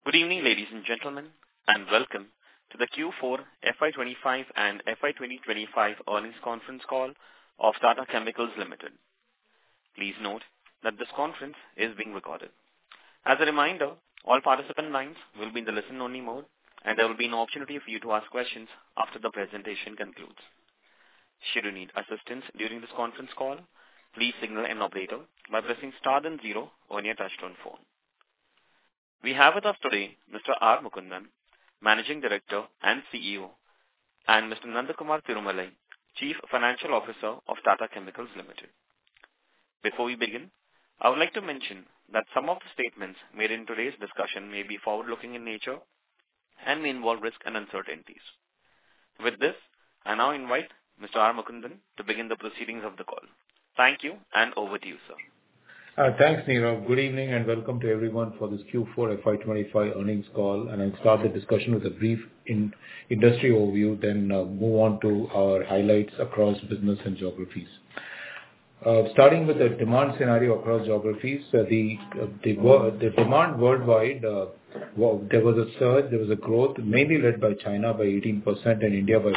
Good evening, ladies and gentlemen, and welcome to the Q4 FY25 and FY2025 earnings conference call of Tata Chemicals Limited. Please note that this conference is being recorded. As a reminder, all participant lines will be in the listen-only mode, and there will be an opportunity for you to ask questions after the presentation concludes. Should you need assistance during this conference call, please signal an operator by pressing star then 0 on your touchtone phone. We have with us today Mr. R. Mukundan, Managing Director and CEO, and Mr. Nandakumar Tirumalai, Chief Financial Officer of Tata Chemicals Limited. Before we begin, I would like to mention that some of the statements made in today's discussion may be forward-looking in nature and may involve risk and uncertainties. With this, I now invite Mr. R. Mukundan to begin the proceedings of the call. Thank you, and over to you, sir. Thanks, Nirav. Good evening and welcome to everyone for this Q4 FY25 earnings call. And I'll start the discussion with a brief industry overview, then move on to our highlights across business and geographies. Starting with the demand scenario across geographies, the demand worldwide, there was a surge, there was a growth, mainly led by China by 18% and India by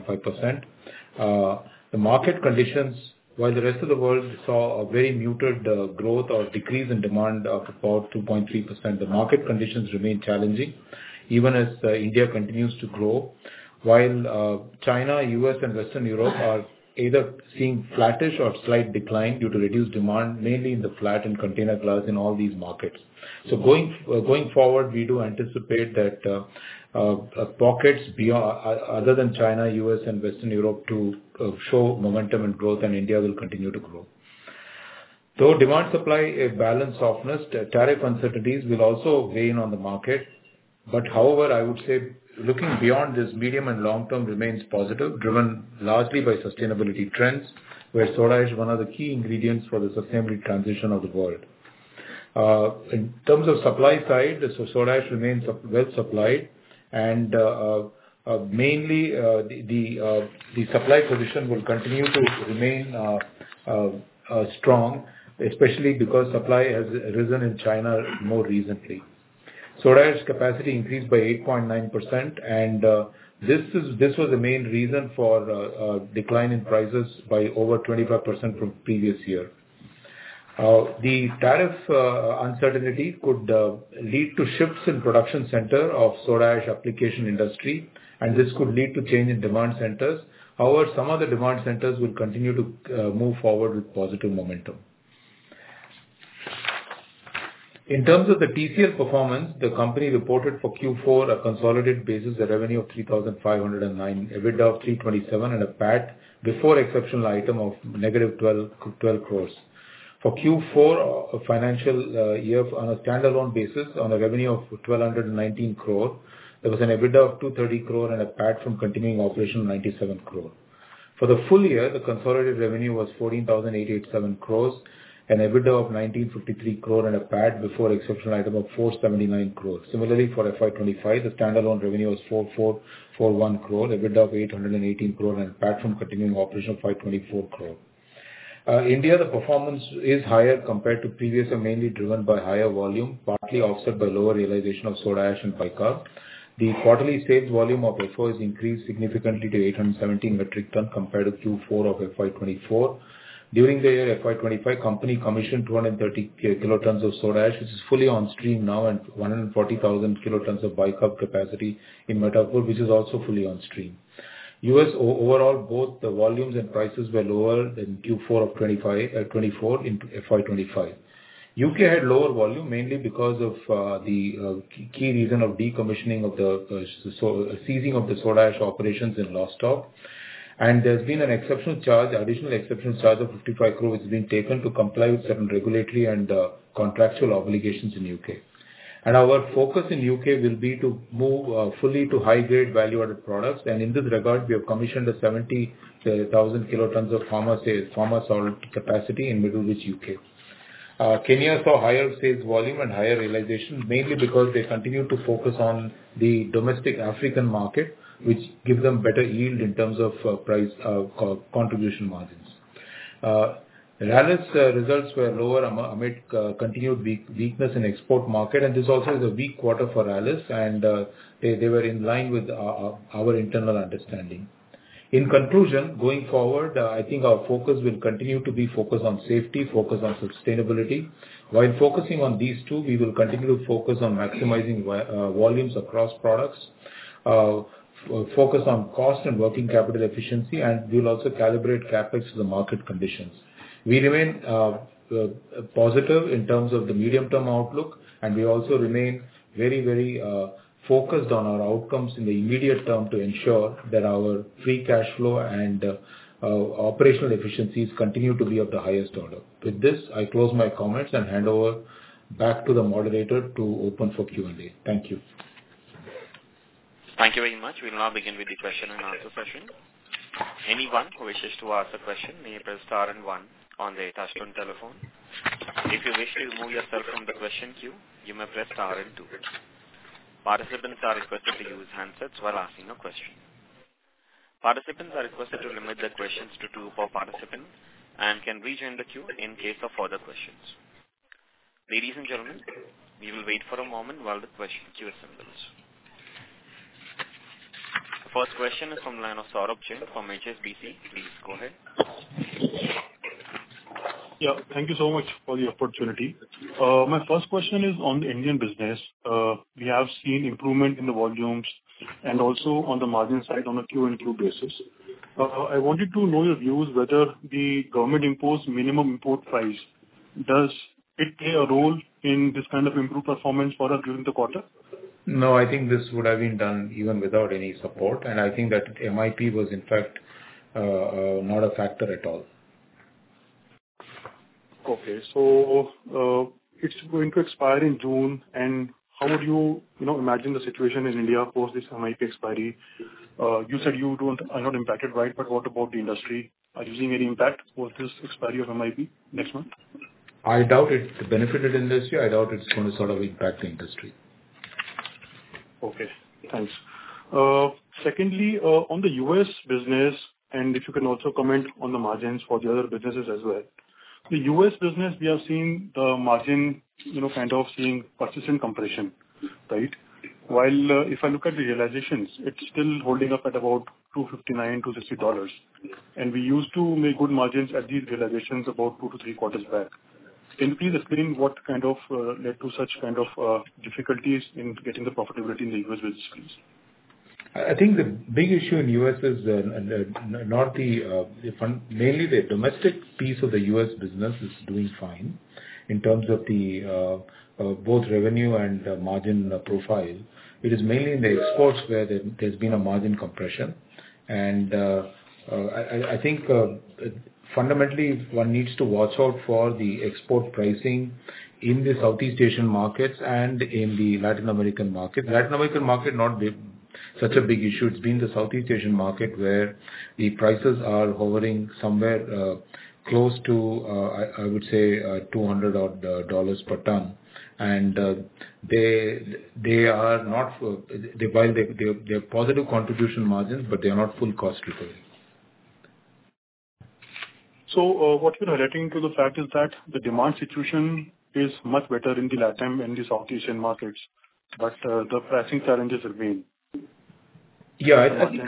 4.5%. The market conditions, while the rest of the world saw a very muted growth or decrease in demand of about 2.3%, the market conditions remain challenging, even as India continues to grow, while China, US, and Western Europe are either seeing flattish or slight decline due to reduced demand, mainly in the flat and container glass in all these markets. So going forward, we do anticipate that pockets beyond, other than China, US, and Western Europe to show momentum and growth, and India will continue to grow. Though demand-supply balance softness, tariff uncertainties will also weigh in on the market. But however, I would say looking beyond this, medium and long term remains positive, driven largely by sustainability trends, where soda ash is one of the key ingredients for the sustainability transition of the world. In terms of supply side, so soda ash remains well supplied, and mainly the supply position will continue to remain strong, especially because supply has risen in China more recently. Soda ash capacity increased by 8.9%, and this was the main reason for decline in prices by over 25% from previous year. The tariff uncertainty could lead to shifts in production center of soda ash application industry, and this could lead to change in demand centers. However, some of the demand centers will continue to move forward with positive momentum. In terms of the TCL performance, the company reported for Q4 a consolidated basis a revenue of 3,509, EBITDA of 327, and a PAT before exceptional item of negative 12 crores. For Q4 financial year, on a standalone basis, on a revenue of 1,219 crore, there was an EBITDA of 230 crore and a PAT from continuing operation of 97 crore. For the full year, the consolidated revenue was 14,887 crores, an EBITDA of 1,953 crore and a PAT before exceptional item of 479 crore. Similarly, for FY25, the standalone revenue was 4,441 crore, EBITDA of 818 crore and a PAT from continuing operation of 524 crore. India, the performance is higher compared to previous and mainly driven by higher volume, partly offset by lower realization of soda ash and bicarb. The quarterly sales volume of FO has increased significantly to 817 metric ton compared to Q4 of FY24. During the year FY25, company commissioned 230 kilotons of soda ash, which is fully on stream now, and 140,000 kilotons of bicarb capacity in Mithapur, which is also fully on stream. US overall, both the volumes and prices were lower than Q4 of 24 in FY25. UK had lower volume mainly because of the key reason of decommissioning of the ceasing of the soda ash operations in Lostock. And there's been an exceptional charge, additional exceptional charge of 55 crore, which has been taken to comply with certain regulatory and contractual obligations in UK. And our focus in UK will be to move fully to high-grade value-added products. And in this regard, we have commissioned a 70,000 kilotons of pharma salt capacity in Middlewich, UK. Kenya saw higher sales volume and higher realization, mainly because they continue to focus on the domestic African market, which gives them better yield in terms of price contribution margins. Rallis results were lower amid continued weakness in export market, and this also is a weak quarter for Rallis, and they were in line with our internal understanding. In conclusion, going forward, I think our focus will continue to be focused on safety, focus on sustainability. While focusing on these two, we will continue to focus on maximizing volumes across products, focus on cost and working capital efficiency, and we will also calibrate CapEx to the market conditions. We remain positive in terms of the medium-term outlook, and we also remain very focused on our outcomes in the immediate term to ensure that our free cash flow and operational efficiencies continue to be of the highest order. With this, I close my comments and hand over back to the moderator to open for Q&A. Thank you. Thank you very much. We will now begin with the question and answer session. Anyone who wishes to ask a question may press star and 1 on their touchtone telephone. If you wish to remove yourself from the question queue, you may press star and 2. Participants are requested to use handsets while asking a question. Participants are requested to limit their questions to 2 per participant and can rejoin the queue in case of further questions. Ladies and gentlemen, we will wait for a moment while the question queue assembles. The first question is from the line of Saurabh Jain from HSBC. Please go ahead. Yeah, thank you so much for the opportunity. My first question is on the Indian business. We have seen improvement in the volumes and also on the margin side on a Q&Q basis. I wanted to know your views whether the government imposed minimum import price, does it play a role in this kind of improved performance for us during the quarter? No, I think this would have been done even without any support, and I think that MIP was in fact not a factor at all. Okay, so it's going to expire in June, and how would you imagine the situation in India post this MIP expiry? You said you are not impacted, right? But what about the industry? Are you seeing any impact post this expiry of MIP next month? I doubt it benefited industry. I doubt it's going to sort of impact the industry. Okay, thanks. Secondly, on the US business, and if you can also comment on the margins for the other businesses as well. The US business, we have seen the margin, kind of seeing persistent compression, right? While if I look at the realizations, it's still holding up at about $259 to $60, and we used to make good margins at these realizations about 2 to 3 quarters back. Can you please explain what kind of led to such kind of difficulties in getting the profitability in the US business, please? I think the big issue in US is not mainly the domestic piece of the US business is doing fine in terms of the both revenue and margin profile. It is mainly in the exports where there's been a margin compression, and I think fundamentally one needs to watch out for the export pricing in the Southeast Asian markets and in the Latin American market. Latin American market not such a big issue. It's been the Southeast Asian market where the prices are hovering somewhere close to, I would say, $200 odd per ton, and they are not while they're positive contribution margins, but they are not full cost recovery. So what you're relating to the fact is that the demand situation is much better in the Latin and the South Asian markets, but the pricing challenges remain. Yeah,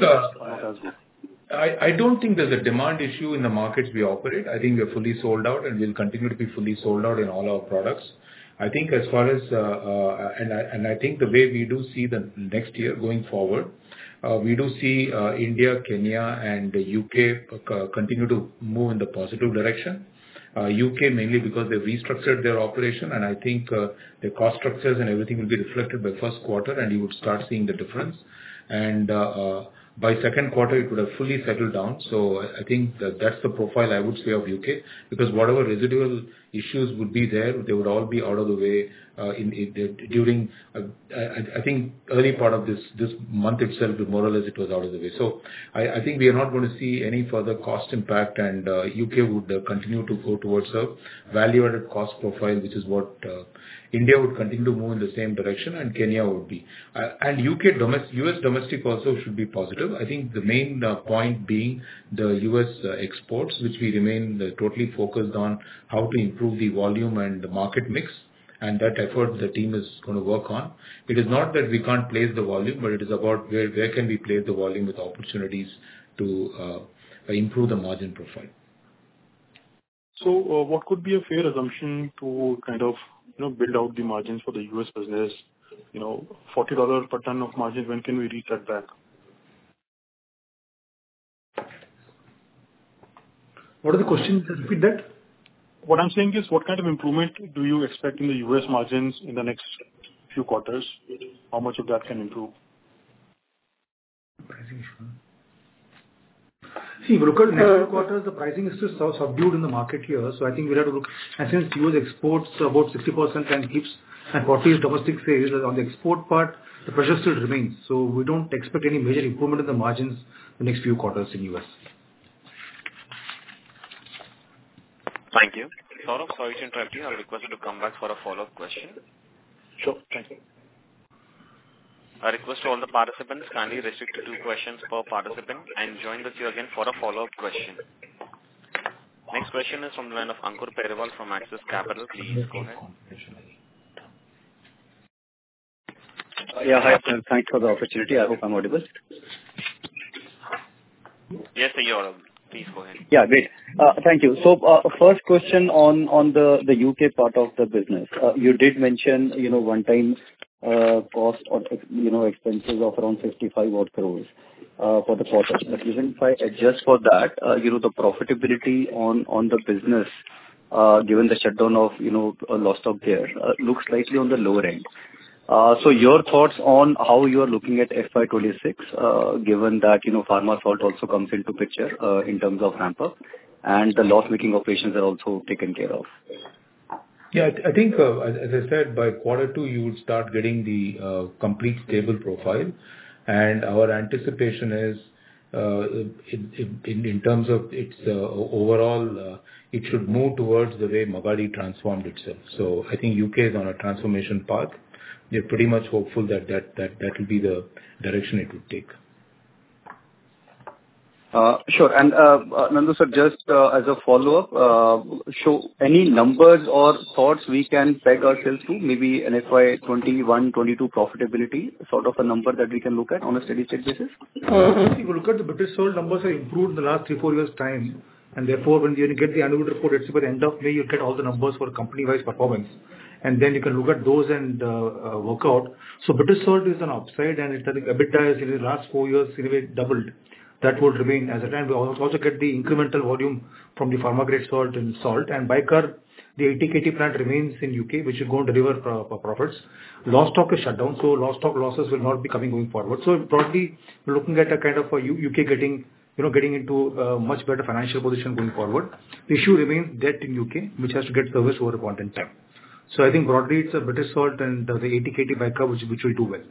I don't think there's a demand issue in the markets we operate. I think we're fully sold out, and we'll continue to be fully sold out in all our products. I think as far as and I think the way we do see the next year going forward, we do see India, Kenya, and the UK continue to move in the positive direction. UK mainly because they've restructured their operation, and I think the cost structures and everything will be reflected by first quarter, and you would start seeing the difference. And by second quarter, it would have fully settled down. So I think that's the profile I would say of UK, because whatever residual issues would be there, they would all be out of the way during, I think, early part of this month itself, more or less it was out of the way. So I think we are not going to see any further cost impact, and UK would continue to go towards a value-added cost profile, which is what India would continue to move in the same direction, and Kenya would be. And US domestic also should be positive. I think the main point being the US exports, which we remain totally focused on how to improve the volume and the market mix. And that effort the team is going to work on. It is not that we can't place the volume, but it is about where can we place the volume with opportunities to improve the margin profile. So what could be a fair assumption to kind of build out the margins for the US business? $40 per ton of margin, when can we reach that back? What are the questions? Repeat that. What I'm saying is, what kind of improvement do you expect in the US margins in the next few quarters? How much of that can improve? Pricing issue. See, if you look at the next few quarters, the pricing is still subdued in the market here. So I think we'll have to look. And since US exports about 60% and 40% is domestic sales, on the export part, the pressure still remains. So we don't expect any major improvement in the margins the next few quarters in US. Thank you. Saurabh, sorry to interrupt you. I'll request you to come back for a follow-up question. Sure. Thank you. I request all the participants kindly restrict to 2 questions per participant and join the queue again for a follow-up question. Next question is from the line of Ankur Periwal from Axis Capital. Please go ahead. Yeah, hi. Thanks for the opportunity. I hope I'm audible. Yes, sir, you're audible. Please go ahead. Yeah, great. Thank you. So, first question on the UK part of the business. You did mention, one-time cost or, expenses of around 55 odd crores for the quarter. But even if I adjust for that, the profitability on the business, given the shutdown of, Lostock there, looks slightly on the lower end. So your thoughts on how you are looking at FY26, given that, pharma salt also comes into picture in terms of ramp-up, and the loss-making operations are also taken care of? Yeah, I think, as I said, by Q2, you would start getting the complete stable profile. And our anticipation is, in terms of its overall, it should move towards the way Magadi transformed itself. So I think UK is on a transformation path. We're pretty much hopeful that will be the direction it would take. Sure. And Nandu sir, just as a follow-up, show any numbers or thoughts we can peg ourselves to, maybe an FY21-22 profitability, sort of a number that we can look at on a steady-state basis? If you look at the British Salt numbers, have improved in the last 3-4 years' time. And therefore, when you get the annual report, it's by the end of May, you get all the numbers for company-wise performance. And then you can look at those and work out. So British Salt is an upside, and I think EBITDA is in the last 4 years anyway doubled. That would remain as a trend. We also get the incremental volume from the pharma grade salt and salt. And Bicar, the 80 KT plant remains in UK, which is going to deliver profits. Lostock is shut down, so Lostock losses will not be coming going forward. So broadly, we're looking at a kind of a UK getting into a much better financial position going forward. The issue remains debt in UK, which has to get serviced over a point in time. So I think broadly it's a British Salt and the 80 KT Bicar which will do well.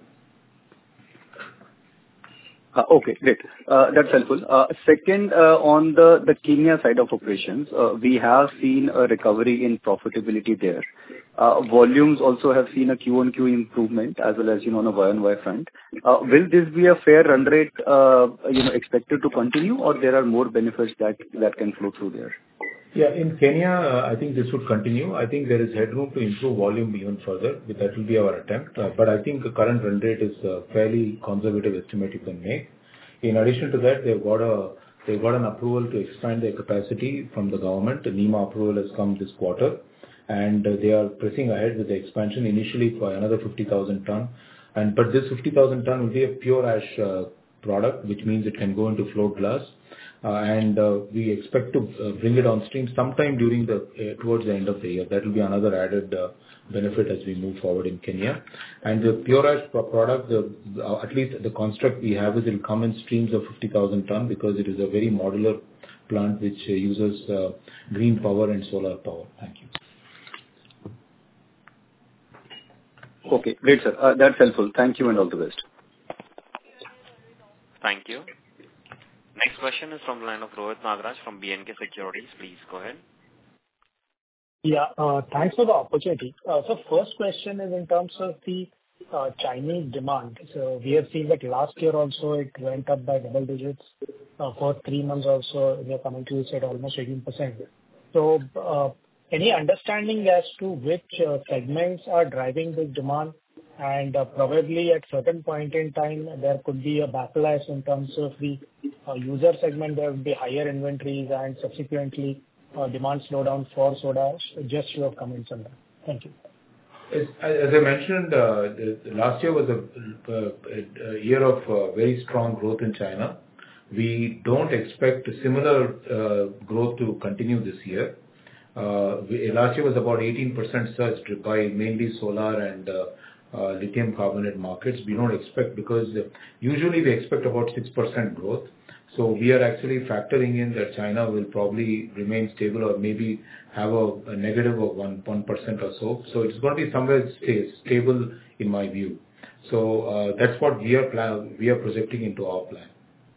Okay, great. That's helpful. Second, on the Kenya side of operations, we have seen a recovery in profitability there. Volumes also have seen a Q-on-Q improvement as well as, on a Y-on-Y front. Will this be a fair run rate, expected to continue, or there are more benefits that can flow through there? Yeah, in Kenya, I think this would continue. I think there is headroom to improve volume even further. That will be our attempt. But I think the current run rate is a fairly conservative estimate you can make. In addition to that, they've got an approval to expand their capacity from the government. The NEMA approval has come this quarter, and they are pressing ahead with the expansion initially for another 50,000 ton. But this 50,000 ton will be a pure ash product, which means it can go into float glass. And we expect to bring it on stream sometime towards the end of the year. That will be another added benefit as we move forward in Kenya. And the pure ash product, at least the construct we have is it will come in streams of 50,000 ton because it is a very modular plant which uses green power and solar power. Thank you. Okay, great, sir. That's helpful. Thank you and all the best. Thank you. Next question is from the line of Rohit Nagraj from B&K Securities. Please go ahead. Yeah, thanks for the opportunity. So first question is in terms of the Chinese demand. So we have seen that last year also it went up by double digits. For 3 months also, in your commentary, you said almost 18%. So any understanding as to which segments are driving this demand? And probably at certain point in time, there could be a backlash in terms of the user segment. There will be higher inventories and subsequently demand slowdown for soda ash. Just your comments on that. Thank you. As I mentioned, last year was a year of very strong growth in China. We don't expect a similar growth to continue this year. Last year was about 18% surge by mainly solar and lithium carbonate markets. We don't expect, because usually we expect about 6% growth. So we are actually factoring in that China will probably remain stable or maybe have a negative of 1% or so. So it's going to be somewhere stable in my view. So that's what we are projecting into our plan.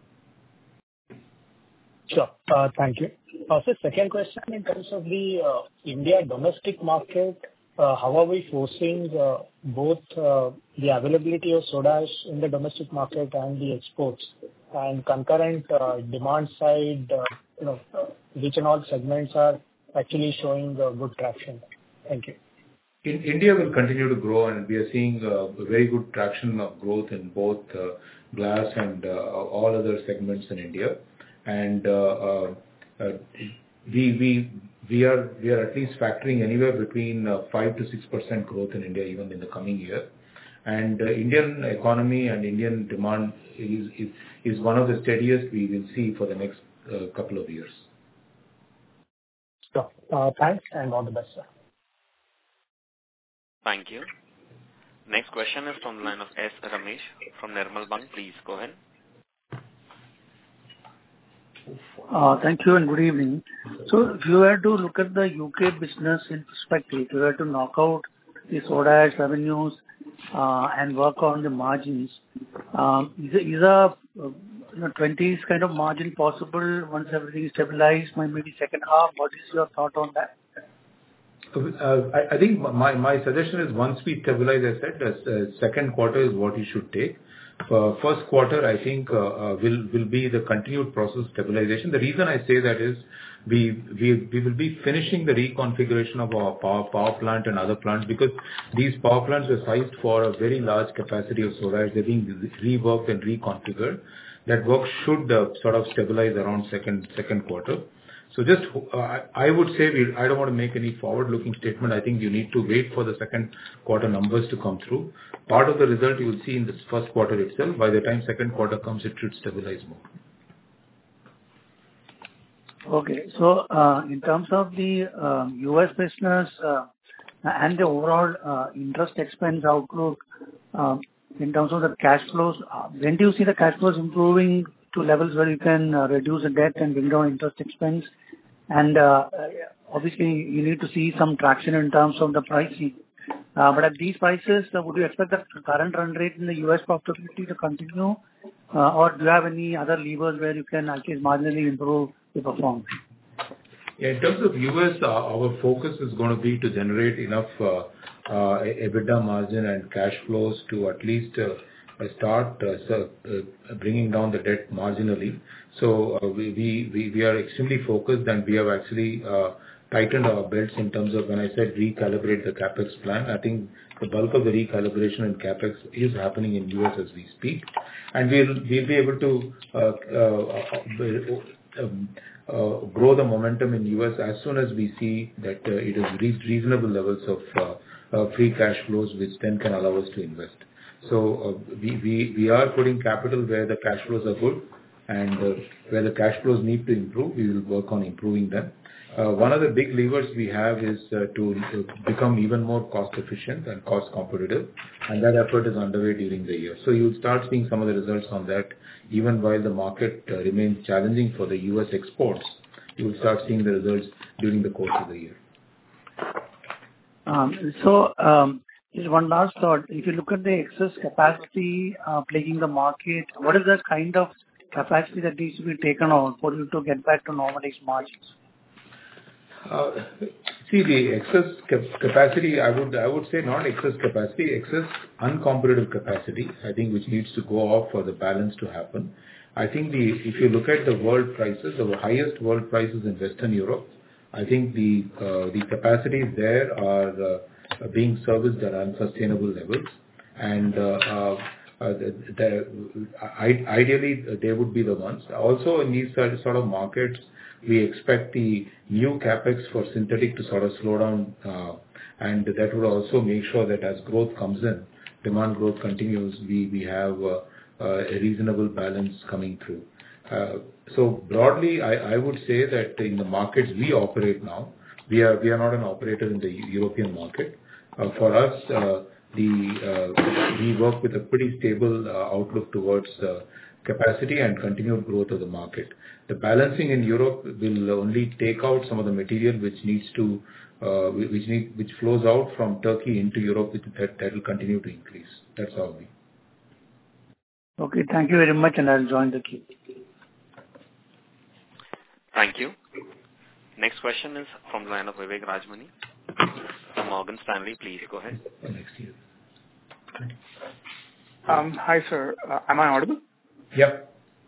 Sure. Thank you. So second question, in terms of the India domestic market, how are we foreseeing both the availability of soda ash in the domestic market and the exports, and concurrent demand side, which and all segments are actually showing good traction? Thank you. India will continue to grow, and we are seeing very good traction of growth in both glass and all other segments in India. And we are at least factoring anywhere between 5 to 6% growth in India even in the coming year. And Indian economy and Indian demand is one of the steadiest we will see for the next couple of years. Sure. Thanks and all the best, sir. Thank you. Next question is from the line of S. Ramesh from Nirmal Bang. Please go ahead. Thank you and good evening. So if you were to look at the UK business in perspective, if you were to knock out the soda ash revenues and work on the margins, is a 20s kind of margin possible once everything is stabilized, maybe second half? What is your thought on that? I think my suggestion is once we stabilize, I said, second quarter is what you should take. First quarter, I think, will be the continued process stabilization. The reason I say that is we will be finishing the reconfiguration of our power plant and other plants, because these power plants were sized for a very large capacity of soda ash. They're being reworked and reconfigured. That work should sort of stabilize around second quarter. So just, I would say, I don't want to make any forward-looking statement. I think you need to wait for the second quarter numbers to come through. Part of the result you will see in this first quarter itself. By the time second quarter comes, it should stabilize more. Okay. So in terms of the US business and the overall interest expense outlook, in terms of the cash flows, when do you see the cash flows improving to levels where you can reduce the debt and bring down interest expense? And obviously, you need to see some traction in terms of the pricing. But at these prices, would you expect the current run rate in the US profitability to continue? Or do you have any other levers where you can at least marginally improve the performance? Yeah, in terms of US, our focus is going to be to generate enough EBITDA margin and cash flows to at least start bringing down the debt marginally. So we are extremely focused, and we have actually tightened our belts in terms of, when I said recalibrate the capex plan, I think the bulk of the recalibration in capex is happening in US as we speak, and we'll be able to grow the momentum in US as soon as we see that it has reached reasonable levels of free cash flows, which then can allow us to invest. So we are putting capital where the cash flows are good, and where the cash flows need to improve, we will work on improving them. One of the big levers we have is to become even more cost efficient and cost competitive, and that effort is underway during the year. So you'll start seeing some of the results on that. Even while the market remains challenging for the US exports, you will start seeing the results during the course of the year. Just one last thought. If you look at the excess capacity plaguing the market, what is the kind of capacity that needs to be taken out for you to get back to normalized margins? See, the excess capacity, I would say not excess capacity, excess uncompetitive capacity, I think, which needs to go off for the balance to happen. I think if you look at the world prices, the highest world prices in Western Europe, I think the capacities there are being serviced at unsustainable levels, and ideally they would be the ones. Also, in these sort of markets, we expect the new capex for synthetic to sort of slow down, and that would also make sure that as growth comes in, demand growth continues, we have a reasonable balance coming through. So broadly, I would say that in the markets we operate now, we are not an operator in the European market. For us, we work with a pretty stable outlook towards capacity and continued growth of the market. The balancing in Europe will only take out some of the material which flows out from Turkey into Europe, that will continue to increase. That's all. Okay, thank you very much, and I'll join the queue. Thank you. Next question is from the line of Vivek Rajamani from Morgan Stanley. Please go ahead. Next year. Hi, sir. Am I audible? Yep.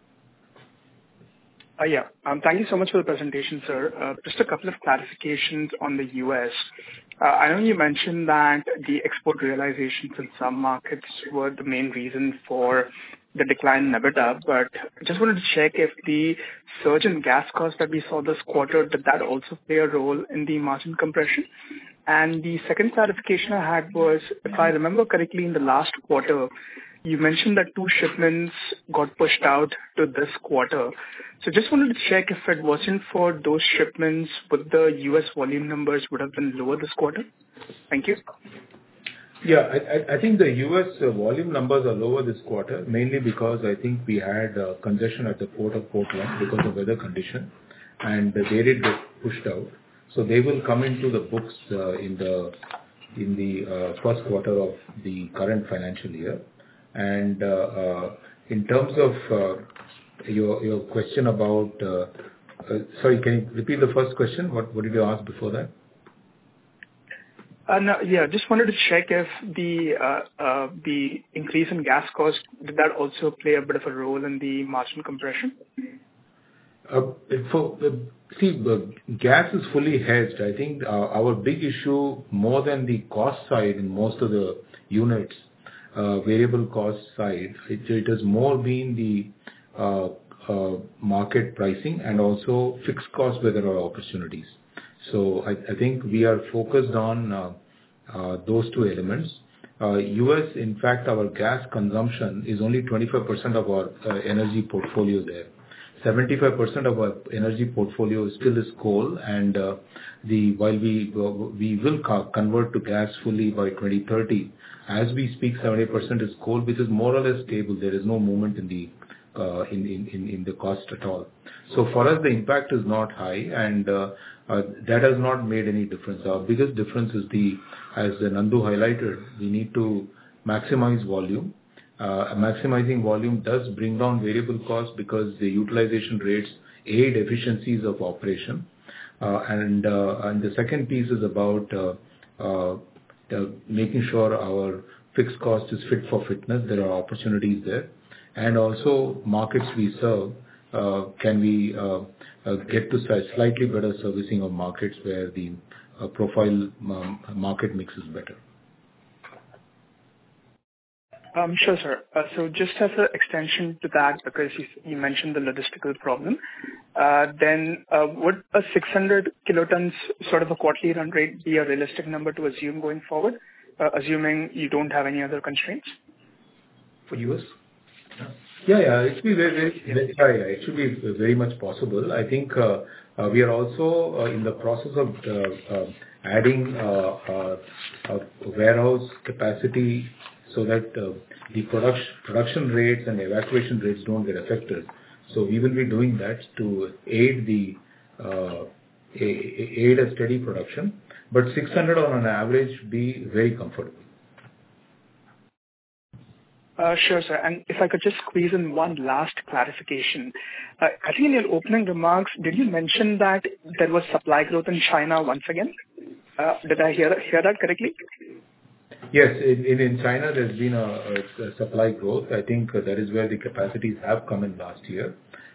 Yeah. Thank you so much for the presentation, sir. Just a couple of clarifications on the U.S. I know you mentioned that the export realizations in some markets were the main reason for the decline in EBITDA, but I just wanted to check if the surge in gas costs that we saw this quarter, did that also play a role in the margin compression? And the second clarification I had was, if I remember correctly, in the last quarter, you mentioned that 2 shipments got pushed out to this quarter. So just wanted to check if it wasn't for those shipments, would the U.S. volume numbers would have been lower this quarter? Thank you. Yeah, I think the U.S. volume numbers are lower this quarter, mainly because I think we had congestion at the port of Portland because of weather condition, and they did get pushed out. So they will come into the books in the first quarter of the current financial year. And in terms of your question about, sorry, can you repeat the first question? What did you ask before that? No, yeah, just wanted to check if the increase in gas cost, did that also play a bit of a role in the margin compression? Gas is fully hedged. I think our big issue, more than the cost side in most of the units, variable cost side, it has more been the market pricing and also fixed costs where there are opportunities. So I think we are focused on those 2 elements. US, in fact, our gas consumption is only 25% of our energy portfolio there. 75% of our energy portfolio still is coal, and while we will convert to gas fully by 2030, as we speak, 70% is coal, which is more or less stable. There is no movement in the cost at all. So for us, the impact is not high, and that has not made any difference. Our biggest difference is as Nandu highlighted, we need to maximize volume. Maximizing volume does bring down variable costs because the utilization rates aid efficiencies of operation. And the second piece is about making sure our fixed cost is fit for fitness. There are opportunities there. And also markets we serve, can we get to slightly better servicing of markets where the profile market mix is better. Sure, sir. So just as an extension to that, because you mentioned the logistical problem, then would a 600 kilotons sort of a quarterly run rate be a realistic number to assume going forward, assuming you don't have any other constraints? For US? Yeah, it should be it should be very much possible. I think we are also in the process of adding warehouse capacity so that the production rates and evacuation rates don't get affected. So we will be doing that to aid a steady production. But 600 on an average be very comfortable. Sure, sir. And if I could just squeeze in one last clarification. I think in your opening remarks, did you mention that there was supply growth in China once again? Did I hear that correctly? Yes. In China, there's been a supply growth. I think that is where the capacities have come in last year.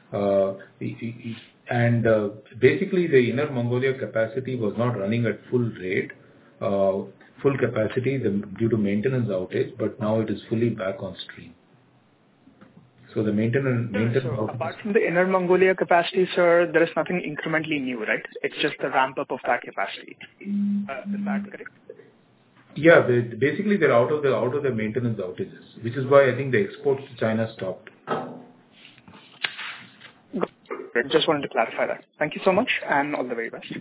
And basically, the Inner Mongolia capacity was not running at full rate, full capacity due to maintenance outage, but now it is fully back on stream. So the maintenance. So apart from the Inner Mongolia capacity, sir, there is nothing incrementally new, right? It's just the ramp up of that capacity. Is that correct? Yeah, basically they're out of the maintenance outages, which is why I think the exports to China stopped. Good. Just wanted to clarify that. Thank you so much, and all the very best.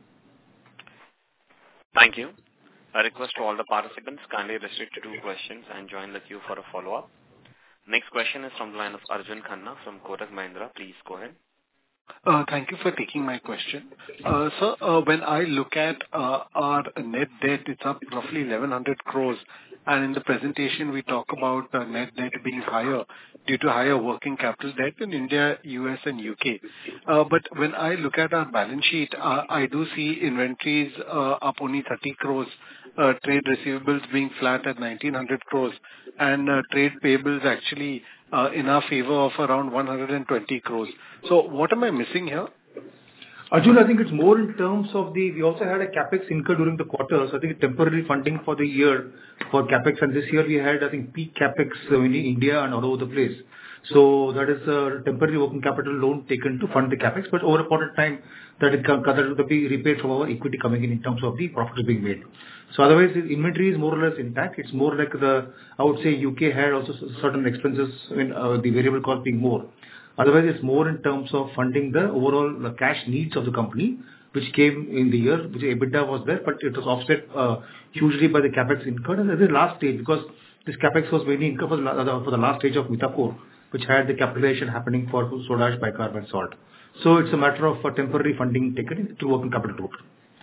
Thank you. A request to all the participants, kindly restrict to 2 questions and join the queue for a follow-up. Next question is from the line of Arjun Khanna from Kotak Mahindra. Please go ahead. Thank you for taking my question. Sir, when I look at our net debt, it's up roughly 1,100 crores, and in the presentation we talk about net debt being higher due to higher working capital debt in India, US and UK. But when I look at our balance sheet, I do see inventories up only 30 crores, trade receivables being flat at 1,900 crores, and trade payables actually in our favor of around 120 crores. So what am I missing here? Arjun, I think it's more in terms of we also had a capex incurred during the quarter, so I think temporary funding for the year for capex, and this year we had, I think, peak capex in India and all over the place. So that is a temporary working capital loan taken to fund the capex, but over a point of time that will be repaid from our equity coming in terms of the profits being made. So otherwise, the inventory is more or less intact. It's more like I would say UK had also certain expenses, the variable cost being more. Otherwise, it's more in terms of funding the overall cash needs of the company, which came in the year, which EBITDA was there, but it was offset hugely by the capex incurred. And at the last stage, because this capex was mainly incurred for the last stage of Mithapur, which had the capitalization happening for soda ash, bicarbonate, salt. So it's a matter of temporary funding taken to working capital route.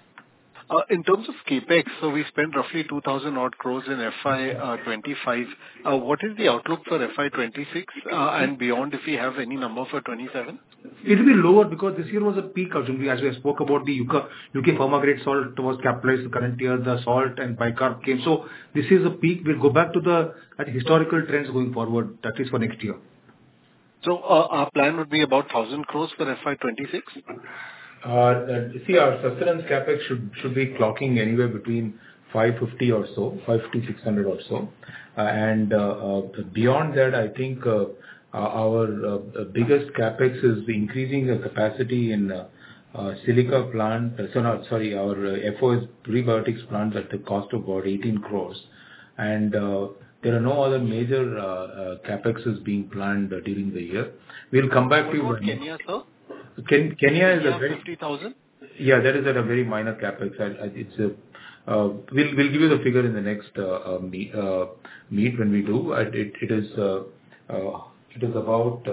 In terms of capex, so we spent roughly 2,000 odd crores in FY25. What is the outlook for FY26 and beyond, if we have any number for 27? It will be lower because this year was a peak, Arjun. As we spoke about, the UK pharma grade salt was capitalized the current year, the salt and bicarb came. So this is a peak. We'll go back to the historical trends going forward, at least for next year. So our plan would be about 1,000 crores for FY26? See, our sustenance capex should be clocking anywhere between 550 or so, 550, 600 or so. And beyond that, I think our biggest capex is increasing the capacity in silica plant. Our FOS prebiotics plant at the cost of about 18 crores. And there are no other major capexes being planned during the year. We'll come back to you. What about Kenya, sir? Kenya is a very 50,000. Yeah, that is at a very minor capex. We'll give you the figure in the next meet when we do. It is about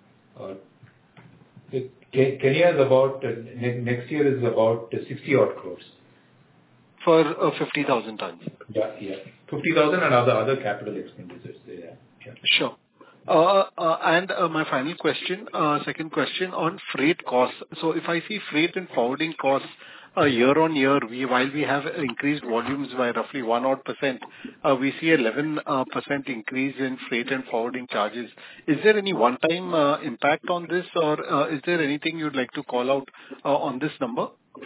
Kenya is about next year is about 60 odd crores for 50,000 tons. Yeah, 50,000 and other capital expenditures there. Yeah. Sure. And my final question, second question on freight costs. So if I see freight and forwarding costs year on year, while we have increased volumes by roughly 1%, we see 11% increase in freight and forwarding charges. Is there any one-time impact on this, or is there anything you'd like to call out on this number?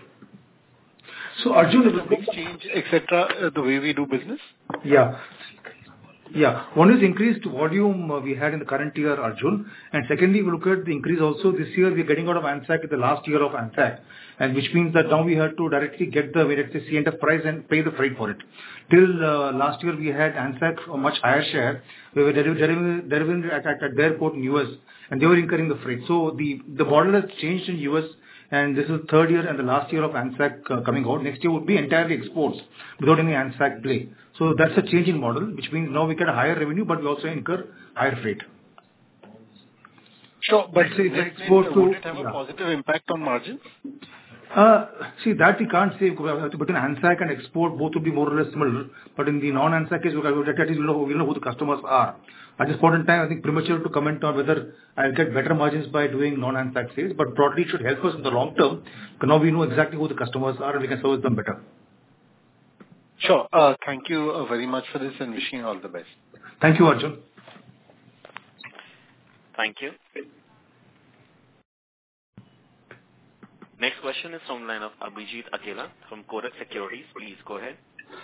So Arjun, the exchange, etc., the way we do business? Yeah. One is increased volume we had in the current year, Arjun. And secondly, we look at the increase also this year. We're getting out of ANZAC in the last year of ANZAC, and which means that now we have to directly get the CNF price and pay the freight for it. Till last year, we had ANZAC a much higher share. We were delivering at their port in US, and they were incurring the freight. So the model has changed in US. And this is the third year and the last year of ANZAC coming out. Next year would be entirely exports without any ANZAC play. So that's a change in model, which means now we get a higher revenue, but we also incur higher freight. Sure, but would it have a positive impact on margins? See, that we can't say because between ANSAC and export, both would be more or less similar. But in the non-ANSAC case, at least we know who the customers are. At this point in time, I think premature to comment on whether I'll get better margins by doing non-ANSAC sales, but broadly it should help us in the long term, because now we know exactly who the customers are and we can service them better. Sure. Thank you very much for this and wishing you all the best. Thank you, Arjun. Thank you. Next question is from the line of Abhijit Akela from Kotak Securities. Please go ahead.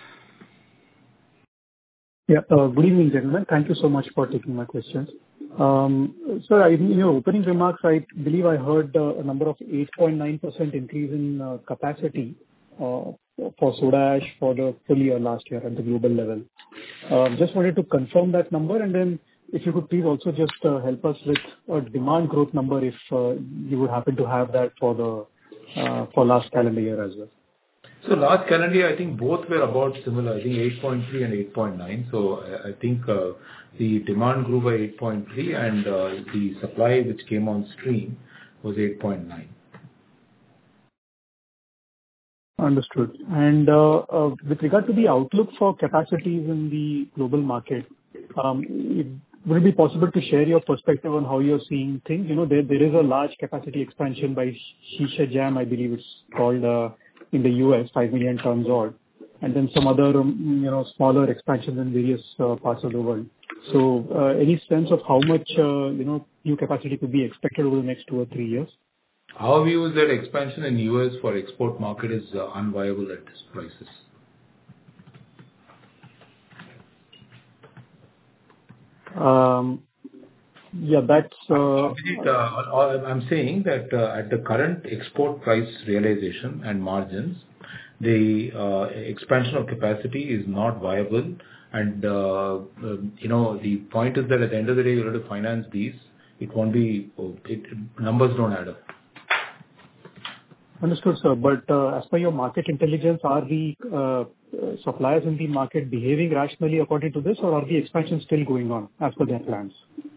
Yeah. Good evening, gentlemen. Thank you so much for taking my questions. Sir, in your opening remarks, I believe I heard a number of 8.9% increase in capacity for soda ash for the full year last year at the global level. Just wanted to confirm that number, and then if you could please also just help us with a demand growth number if you would happen to have that for last calendar year as well. So last calendar year, I think both were about similar. I think 8.3 and 8.9. So I think the demand grew by 8.3 and the supply which came on stream was 8.9. Understood. And with regard to the outlook for capacities in the global market, would it be possible to share your perspective on how you're seeing things? You know, there is a large capacity expansion by Shisha, I believe it's called, in the US, 5 million tons odd, and then some other, smaller expansions in various parts of the world. So, any sense of how much, new capacity could be expected over the next 2 or 3 years? Our view is that expansion in US for export market is unviable at these prices. Yeah, that's. I'm saying that at the current export price realization and margins, the expansion of capacity is not viable. And the point is that at the end of the day, you have to finance these. It won't be. Numbers don't add up. Understood, sir. But as per your market intelligence, are the suppliers in the market behaving rationally according to this, or are the expansions still going on as per their plans?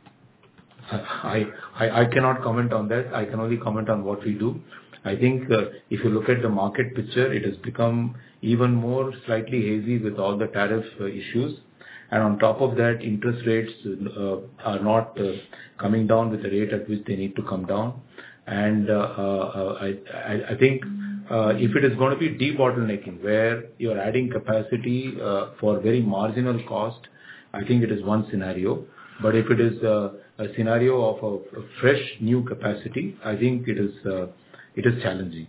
I cannot comment on that. I can only comment on what we do. I think if you look at the market picture, it has become even more slightly hazy with all the tariff issues. And on top of that, interest rates are not coming down with the rate at which they need to come down. And I think if it is going to be debottlenecking, where you're adding capacity for very marginal cost, I think it is one scenario. But if it is a scenario of a fresh new capacity, I think it is challenging.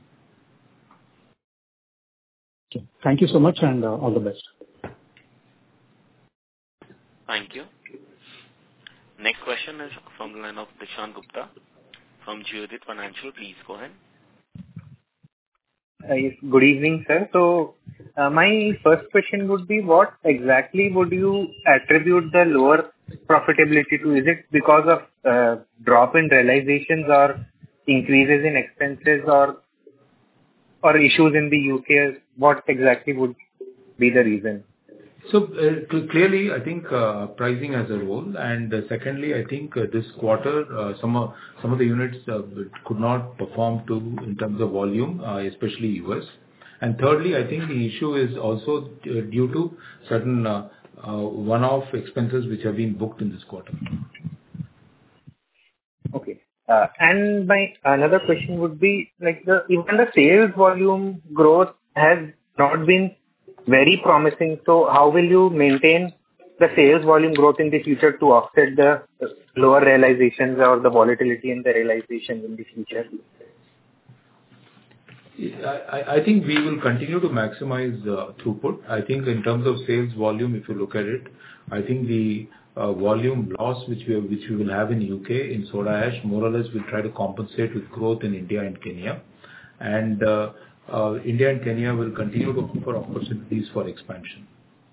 Okay. Thank you so much, and all the best. Thank you. Next question is from the line of Dishant Gupta from Geodit Financial. Please go ahead. Yes, good evening, sir. So, my first question would be, what exactly would you attribute the lower profitability to? Is it because of drop in realizations or increases in expenses or issues in the UK? What exactly would be the reason? So clearly, I think pricing as a whole, and secondly, I think this quarter some of the units could not perform in terms of volume, especially US. And thirdly, I think the issue is also due to certain one-off expenses which have been booked in this quarter. Okay. And my another question would be, like, even the sales volume growth has not been very promising. So how will you maintain the sales volume growth in the future to offset the lower realizations or the volatility in the realizations in the future? I think we will continue to maximize throughput. I think in terms of sales volume, if you look at it, I think the volume loss which we will have in UK in soda ash, more or less we'll try to compensate with growth in India and Kenya. And India and Kenya will continue to offer opportunities for expansion.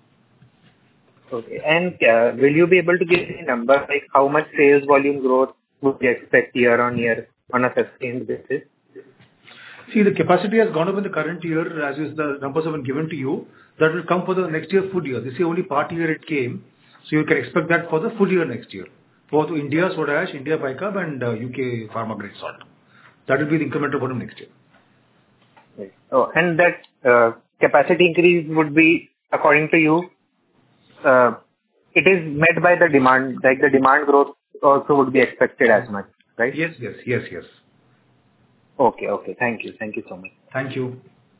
Okay. And will you be able to give a number, like how much sales volume growth would you expect year on year on a sustained basis? See, the capacity has gone up in the current year, as is the numbers have been given to you. That will come for the next year full year. This year only part year it came. So you can expect that for the full year next year. For India soda ash, India bicarb and UK pharma grade salt. That will be the incremental volume next year. Okay. Oh, and that capacity increase would be, according to you, it is met by the demand, like the demand growth also would be expected as much, right? Yes. Okay. Thank you so much. Thank you.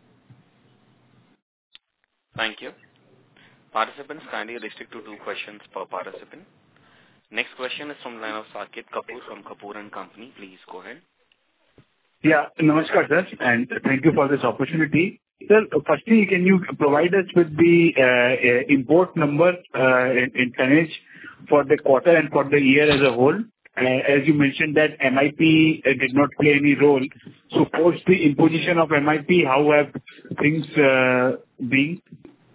Thank you. Participants kindly restrict to 2 questions per participant. Next question is from the line of Saket Kapoor from Kapoor & Company. Please go ahead. Yeah. Namaskar, sir, and thank you for this opportunity. Sir, firstly, can you provide us with the import number in tonnage for the quarter and for the year as a whole? As you mentioned that MIP did not play any role. So post the imposition of MIP, how have things been?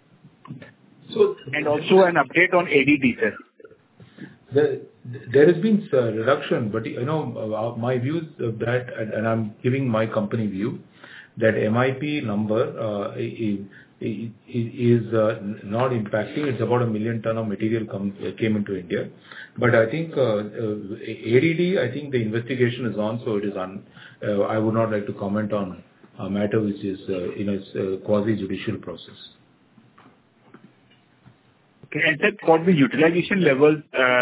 And also an update on ADD, sir. There has been a reduction, but my views of that, and I'm giving my company view, that MIP number is not impacting. It's about 1 million ton of material came into India. But I think ADD, I think the investigation is on, so it is on. I would not like to comment on a matter which is in a quasi-judicial process. Okay, and then for the utilization levels,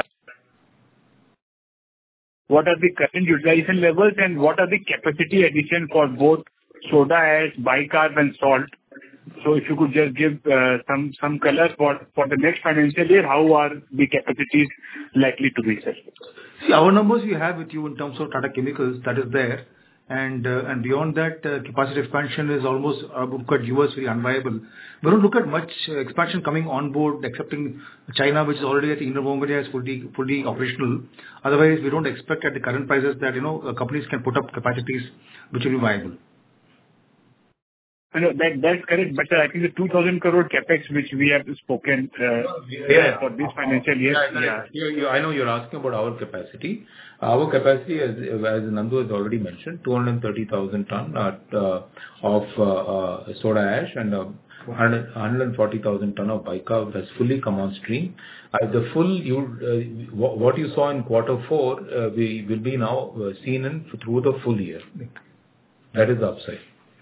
what are the current utilization levels and what are the capacity addition for both soda ash, bicarb and salt? So if you could just give some color for the next financial year, how are the capacities likely to be, sir? See, our numbers we have with you in terms of Tata Chemicals, that is there. And beyond that, capacity expansion is almost, look at US, very unviable. We don't look at much expansion coming on board, excepting China, which is already at the Inner Mongolia is fully operational. Otherwise, we don't expect at the current prices that, companies can put up capacities which will be viable. I know that's correct, but I think the 2,000 crore capex which we have spoken for this financial year. I know you're asking about our capacity. Our capacity, as Nandu has already mentioned, 230,000 ton of soda ash and 140,000 ton of bicarb has fully come on stream. The full what you saw in quarter 4 we will be now seen through the full year. That is the upside.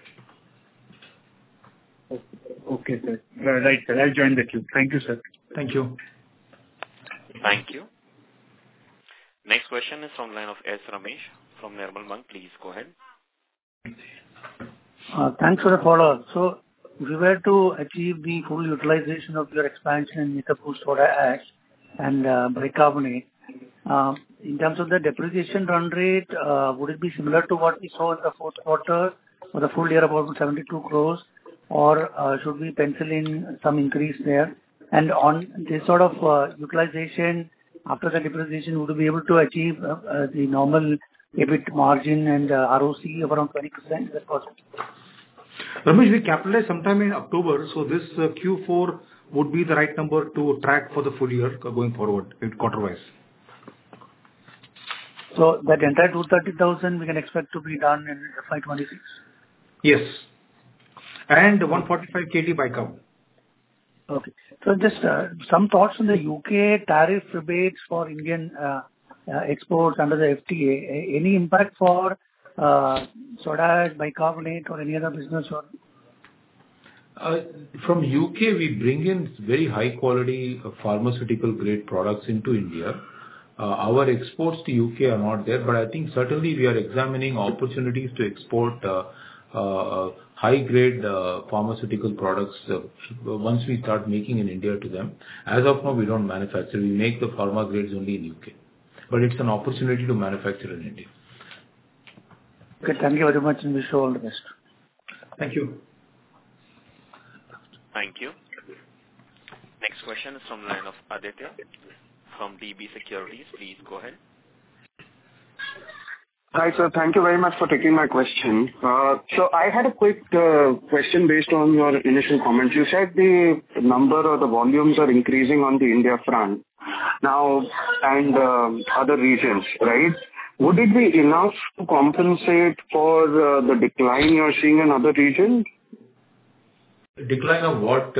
Okay, sir. Right, sir. I'll join the queue. Thank you, sir. Thank you. Thank you. Next question is from the line of S. Ramesh from Nirmal Bang. Please go ahead. Thanks for the follow-up. So if you were to achieve the full utilization of your expansion in Mithapur soda ash and bicarbonate, in terms of the depreciation run rate, would it be similar to what we saw in the fourth quarter for the full year, about 72 crores? Or should we pencil in some increase there? And on this sort of utilization, after the depreciation, would you be able to achieve the normal EBIT margin and ROC of around 20%? Is that possible? Ramesh, we capitalized sometime in October, so this Q4 would be the right number to track for the full year going forward, quarter-wise. So that entire 230,000 we can expect to be done in FY26? Yes. And 145 KT bicarb. Okay. So just some thoughts on the UK tariff rebates for Indian exports under the FTA. Any impact for soda ash, bicarbonate or any other business? Or? From UK, we bring in very high quality pharmaceutical grade products into India. Our exports to UK are not there, but I think certainly we are examining opportunities to export high grade pharmaceutical products once we start making in India to them. As of now, we don't manufacture. We make the pharma grades only in UK. But it's an opportunity to manufacture in India. Okay, thank you very much and wish you all the best. Thank you. Thank you. Next question is from the line of Aditya from DB Securities. Please go ahead. Hi, sir. Thank you very much for taking my question. So I had a quick question based on your initial comments. You said the number or the volumes are increasing on the India front now and other regions, right? Would it be enough to compensate for the decline you're seeing in other regions? Decline of what?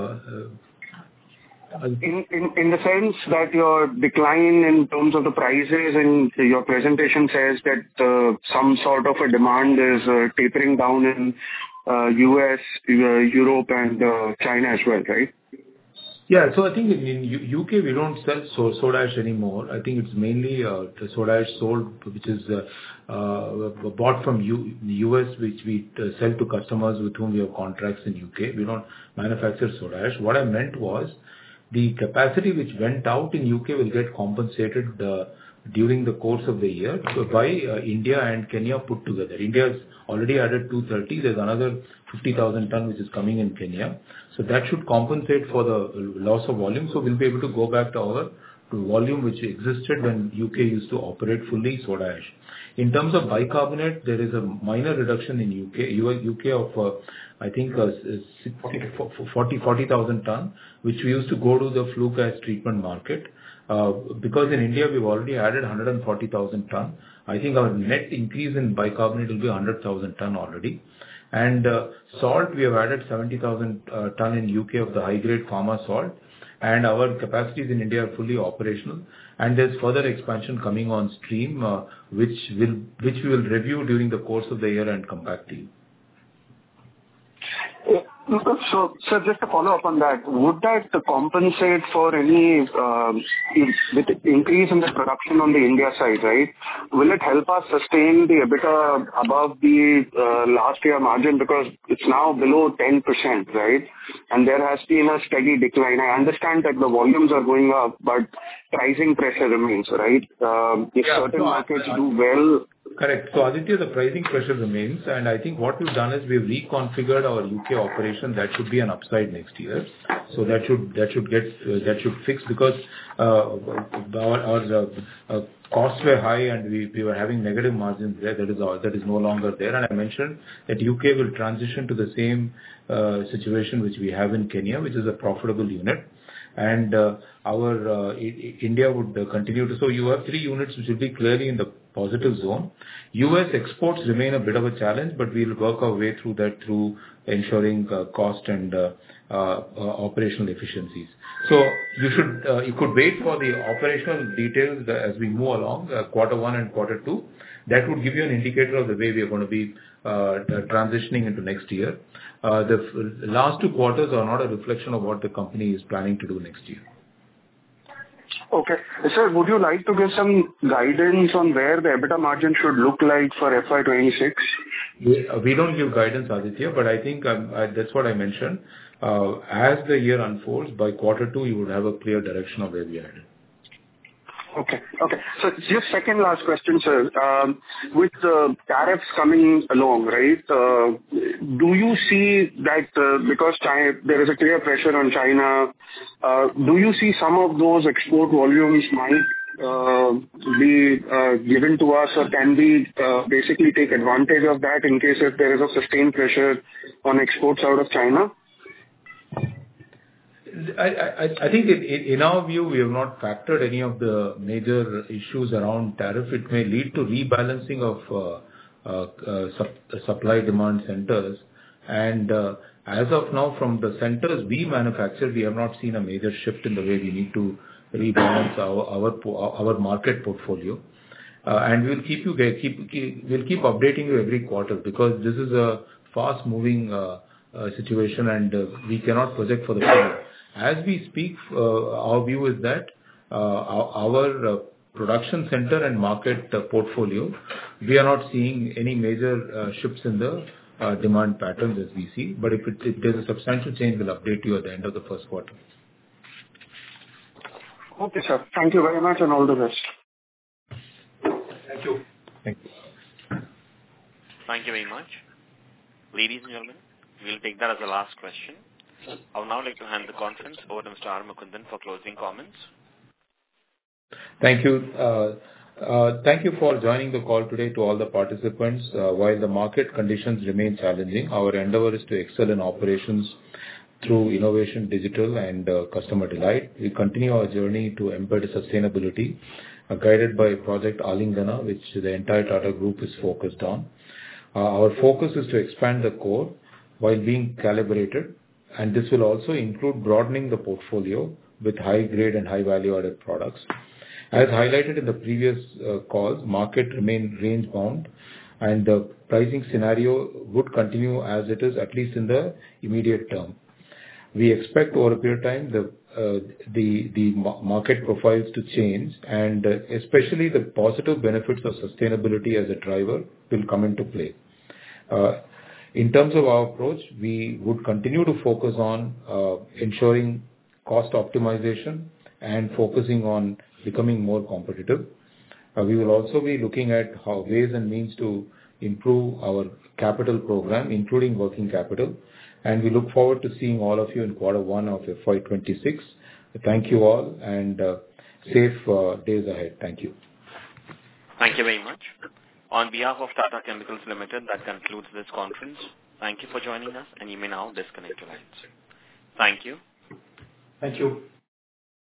In the sense that your decline in terms of the prices and your presentation says that some sort of a demand is tapering down in US, Europe, and China as well, right? Yeah. So I think in U.K., we don't sell soda ash anymore. I think it's mainly the soda ash sold, which is bought from U.S., which we sell to customers with whom we have contracts in U.K. We don't manufacture soda ash. What I meant was the capacity which went out in U.K. will get compensated during the course of the year by India and Kenya put together. India has already added 230. There's another 50,000 ton which is coming in Kenya. So that should compensate for the loss of volume. So we'll be able to go back to our volume which existed when UK used to operate fully soda ash. In terms of bicarbonate, there is a minor reduction in UK of I think 40,000 ton, which we used to go to the flue gas treatment market. Because in India we've already added 140,000 ton. I think our net increase in bicarbonate will be 100,000 ton already. And salt, we have added 70,000 ton in UK of the high-grade pharma salt, and our capacities in India are fully operational. And there's further expansion coming on stream, which we will review during the course of the year and come back to you. So just to follow up on that, would that compensate for any with increase in the production on the India side, right? Will it help us sustain the EBITDA above the last year margin, because it's now below 10%, right? And there has been a steady decline. I understand that the volumes are going up, but pricing pressure remains, right? If certain markets do well. Correct. So Aditya, the pricing pressure remains, and I think what we've done is we've reconfigured our UK operation. That should be an upside next year. So that should fix, because our costs were high and we were having negative margins there. That is no longer there. And I mentioned that UK will transition to the same situation which we have in Kenya, which is a profitable unit. And our India would continue to. So you have 3 units which will be clearly in the positive zone. US exports remain a bit of a challenge, but we'll work our way through that through ensuring cost and operational efficiencies. So you could wait for the operational details as we move along, quarter 1 and quarter 2. That would give you an indicator of the way we are going to be transitioning into next year. The last 2 quarters are not a reflection of what the company is planning to do next year. Okay. Sir, would you like to give some guidance on where the EBITDA margin should look like for FY26? We don't give guidance, Aditya, but I think that's what I mentioned. As the year unfolds, by quarter 2, you would have a clear direction of where we are headed. Okay. So just second last question, sir. With the tariffs coming along, right, do you see that because there is a clear pressure on China, do you see some of those export volumes might be given to us, or can we basically take advantage of that in case if there is a sustained pressure on exports out of China? I think in our view, we have not factored any of the major issues around tariff. It may lead to rebalancing of supply-demand centers. And as of now, from the centers we manufacture, we have not seen a major shift in the way we need to rebalance our market portfolio. And we'll keep updating you every quarter, because this is a fast-moving situation, and we cannot project for the future. As we speak, our view is that our production center and market portfolio, we are not seeing any major shifts in the demand patterns as we see. But if there's a substantial change, we'll update you at the end of the first quarter. Okay, sir. Thank you very much, and all the best. Thank you. Thank you very much. Ladies and gentlemen, we'll take that as the last question. I would now like to hand the conference over to Mr. R. Mukundan for closing comments. Thank you. Thank you for joining the call today to all the participants. While the market conditions remain challenging, our endeavor is to excel in operations through innovation, digital, and customer delight. We continue our journey to embed sustainability, guided by Project Alingana, which the entire Tata Group is focused on. Our focus is to expand the core while being calibrated, and this will also include broadening the portfolio with high-grade and high-value-added products. As highlighted in the previous calls, market remain range-bound, and the pricing scenario would continue as it is, at least in the immediate term. We expect over a period of time the market profiles to change, and especially the positive benefits of sustainability as a driver will come into play. In terms of our approach, we would continue to focus on ensuring cost optimization and focusing on becoming more competitive. We will also be looking at ways and means to improve our capital program, including working capital, and we look forward to seeing all of you in Q1 of FY26. Thank you all, and safe days ahead. Thank you. Thank you very much. On behalf of Tata Chemicals Limited, that concludes this conference. Thank you for joining us, and you may now disconnect your lines. Thank you. Thank you.